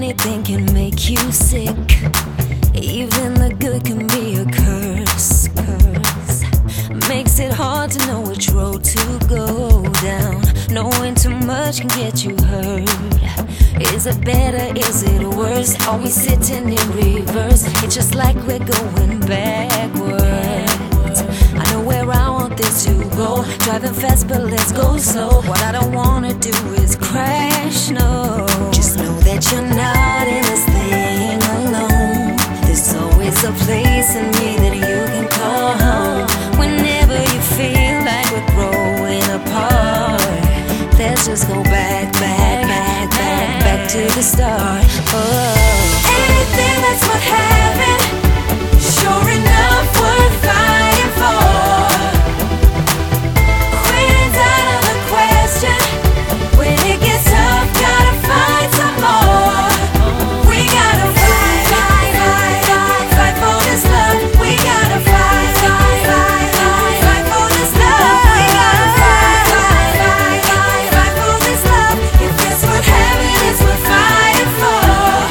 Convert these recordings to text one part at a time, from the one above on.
anything can make you sick. Even the good can be a curse. Makes it hard to know which road to go down. Knowing too much can get you hurt. Is it better? Is it worse? Are we sitting in reverse? It's just like we're going backwards. I know where I want this to go. Driving fast, but let's go slow. What I don't wanna do is crash, no. Just know that you're not in this thing alone. There's always a place in me that you can call home. Whenever you feel like we're growing apart, let's just go back to the start. Anything that's what happened, sure enough worth fighting for. Quitting's out of the question. When it gets tough, gotta find some more. We gotta fight for this love. We gotta fight for this love. We gotta fight for this love. If that's what heaven is, we're fighting for.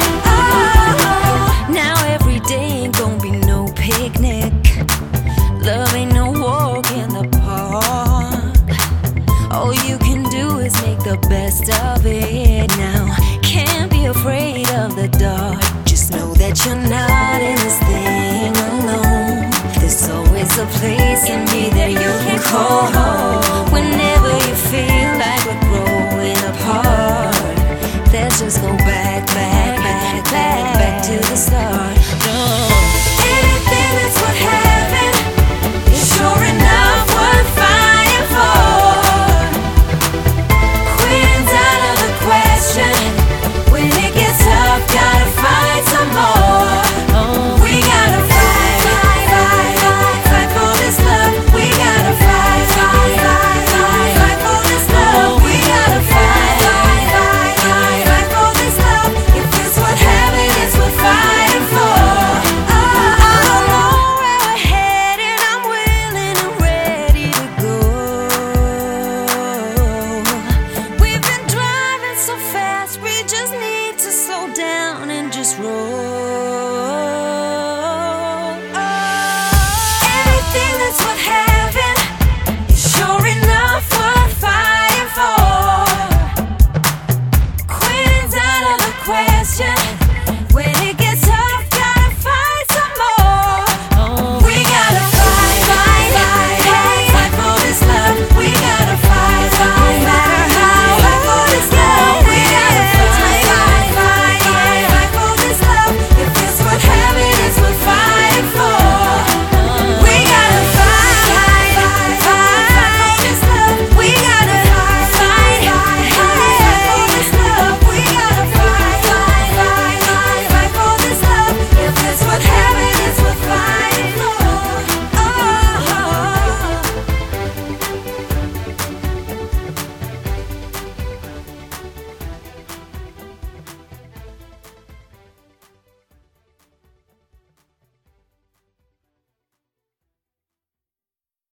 Now every day ain't gonna be no picnic. Love ain't no walk in the park. All you can do is make the best of it now. Can't be afraid of the dark. Just know that you're not in this thing alone. There's always a place